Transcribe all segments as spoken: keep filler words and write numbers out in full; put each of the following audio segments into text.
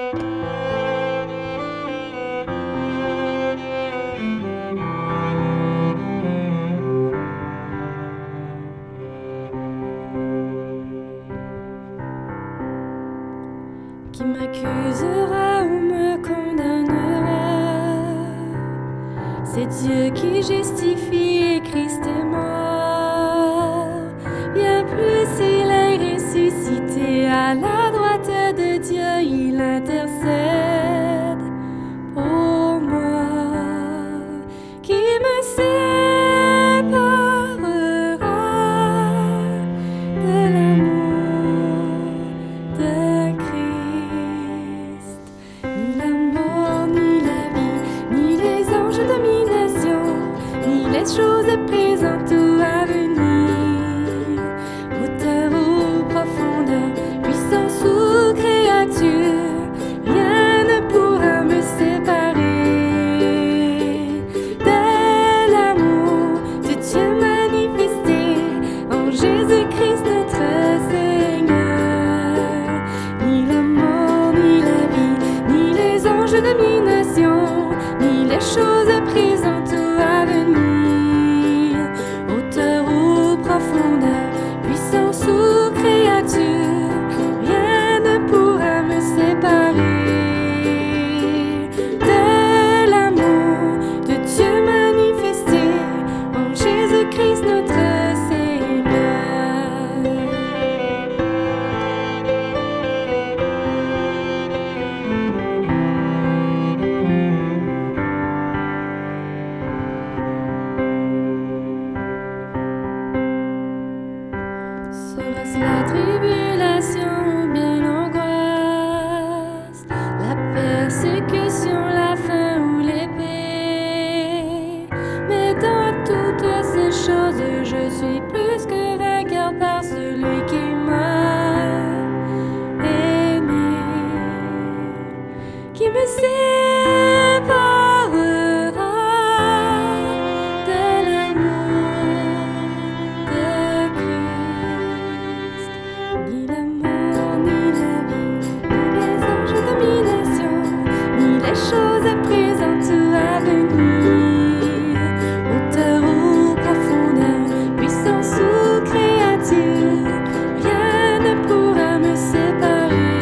Qui m'accusera ou me condamnera? C'est Dieu qui justifie et Christ est mort. Bien plus, il est ressuscité à la droite de Dieu, il intercède pour moi. Qui me séparera de l'amour de Christ? Ni la mort, ni la vie, ni les anges de domination, ni les choses présentes ou à venir, hauteur ou profondeur, puissance ou créature, rien ne pourra me séparer de l'amour de Dieu manifesté en Jésus-Christ notre Seigneur. Ni la mort, ni la vie, ni les anges de domination, ni les choses présentes ou à venir, hauteur ou profondeur, puissance ou créature, rien ne pourra me séparer de l'amour de Dieu manifesté en Jésus-Christ notre Seigneur. Sera-ce la tribulation ou bien l'angoisse, la persécution, la faim ou l'épée? Mais dans toutes ces choses, je suis plus que vainqueur par celui qui m'a aimé. Qui me séparera de l'amour de Christ? Ni la mort, ni la vie, ni les anges de domination, ni les choses présentes ou à venir, hauteur ou profondeur, puissance ou créature, rien ne pourra me séparer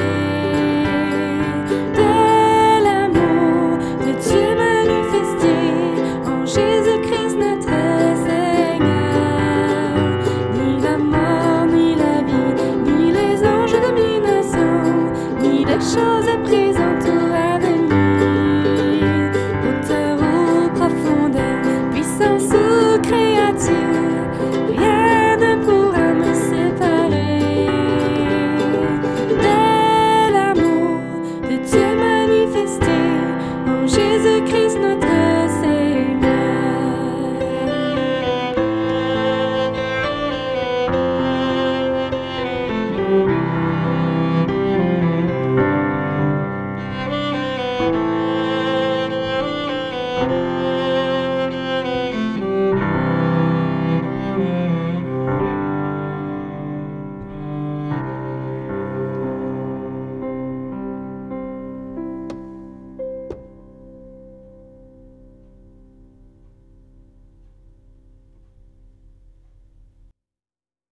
de l'amour de Dieu manifesté en Jésus-Christ notre Seigneur. Ni la mort, ni la vie, ni les anges de domination, ni les choses prises